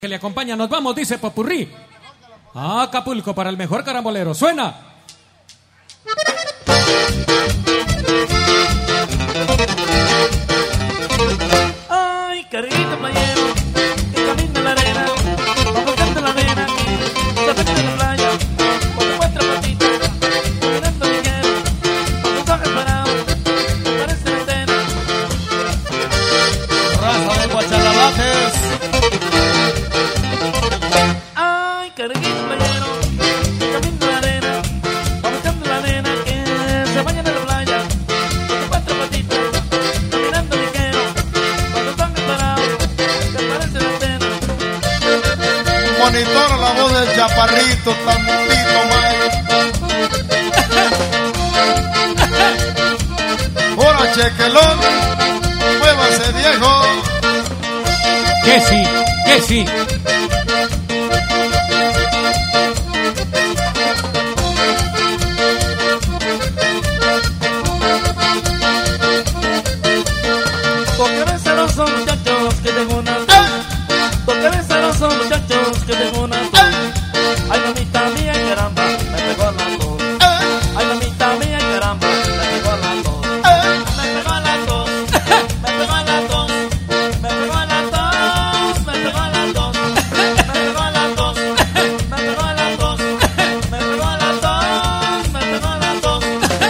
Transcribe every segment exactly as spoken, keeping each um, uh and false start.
Que le acompaña, nos vamos, dice Popurrí. A Acapulco para el mejor carambolero. ¡Suena! Ay, carguito playero, que camina en la arena, va buscando la nena, se mete en la playa, con cuatro patitas, caminando ligero, con los ojos parados, me parece la antena. Raza de Guachalabajes. Ay, carguito playero, que camina en la arena, va buscando la nena, que se baña en la playa, con cuatro patitas, caminando ligero, con los ojos parados, me parece la antena. Monitora la voz del chaparrito, tantito más. Ahora chequelón, muévase viejo. Que sí, que sí. Porque celosos muchachos que tengo una Porque celosos muchachos que tengo una Ay, mamita mía, caramba, me pegó la tos. Ay, mamita mía, caramba, me pegó la tos. Me pegó la tos, me pegó la tos, me pegó la tos, me pegó la tos, me pegó la tos, me pegó la tos, me pegó la tos, me pegó la tos.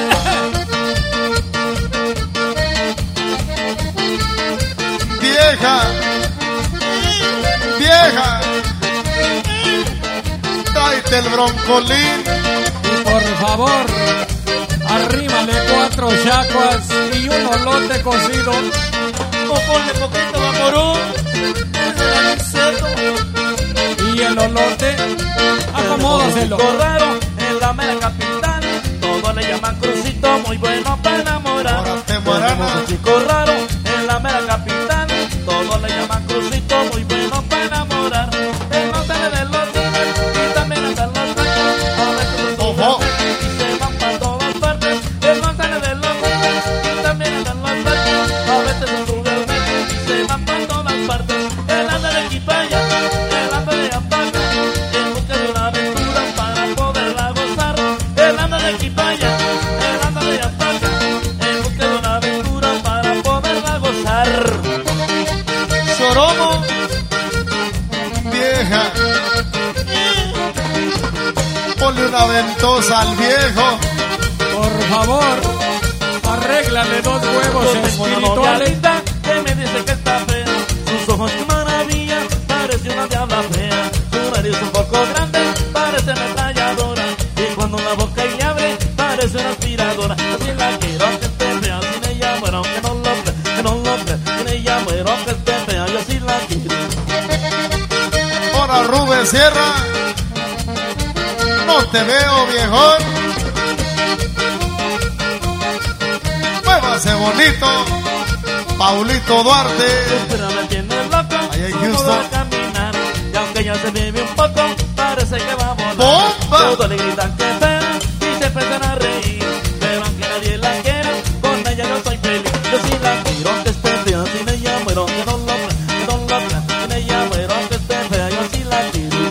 Vieja, vieja, tráete el broncolín. Y por favor, arrímale cuatro chacuas y un olote cocido. O ponle poquito vaporú, Y el olote, acomódaselo. Chico raro en la mera capital, todos le llaman crucito, muy bueno para enamorar. Ahora te morana. Un chico raro en la mera capital, todos le llaman crucito, muy bueno para enamorar. Él no sale de los cines y también anda en los baños, a veces los Ojo. y se van para todas partes. Él no sale de los cines y también anda en los baños, a veces en su y se van para todas partes. Él anda de equipaya, él anda de ampaca, en busca de una aventura para poderla gozar. Él anda de equipaya, él anda de ampaca, en busca de una aventura para poderla gozar. Soromo, Vieja, ponle una ventosa al viejo. Por favor, arréglale dos huevos tengo una novia espirituales. linda que me dice que está fea. Sus ojos qué maravilla, parece una diabla fea. Su nariz un poco grande, parece ametralladora. Y cuando la boca ella abre, parece una aspiradora. Así la quiero que esté fea, sin ella muero, que no lo crea, que no lo crea. Sin ella muero, que esté fea, yo sí la quiero. Ahora Rubén Sierra, no te veo viejón. Muévase bonito, Paulito Duarte. Pero me tiene loco, Allá en no Houston. puedo caminar. Y aunque ya se vive un poco, parece que va a volar. ¡Bomba! Todos le gritan que fea y se empiezan a reír. Pero aunque nadie la quiera, con ella yo soy feliz. Yo sí la quiero que esté fea, sin ella muero, que no lo crea, que no lo crea. Sin ella muero, que esté fea, yo sí la quiero.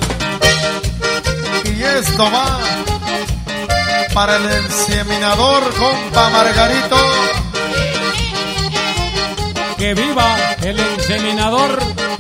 Y esto va para el inseminador, compa Margarito. Que viva el inseminador.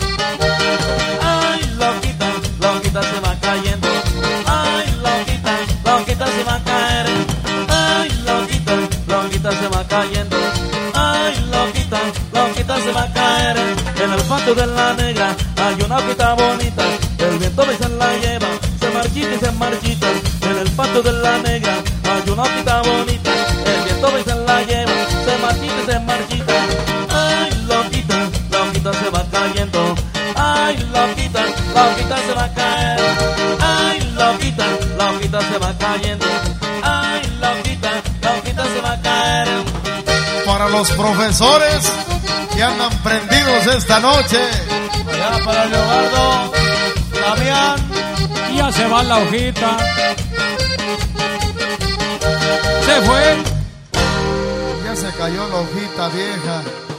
Ay, loquita, loquita se va cayendo. Ay, loquita, loquita se va a caer. Ay, loquita, loquita se va cayendo. Ay, loquita, loquita se va a caer. En el patio de la negra hay una hojita bonita. El viento me se la lleva, se marchita y se marchita. En el patio de la negra hay una hojita bonita. El viento me se la lleva, se marchita y se marchita. Ay, loquita, loquita se va cayendo. Ay, loquita, loquita se va a caer. Ay, loquita, loquita se va cayendo. Ay, loquita, loquita se va a caer. Para los profesores que andan prendidos esta noche. Allá para Leobardo, Damián. Ya se va la hojita. Se fue. Ya se cayó la hojita vieja.